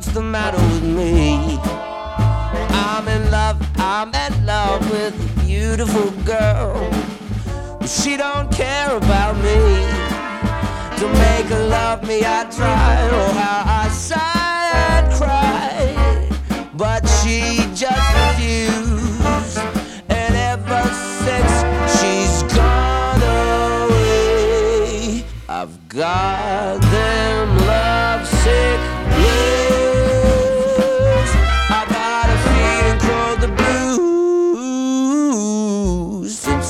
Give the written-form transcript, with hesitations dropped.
what's the matter with me? I'm in love with a beautiful girl, but she don't care about me. To make her love me I try, oh how I sigh and cry, but she just refused. And ever since she's gone away, I've got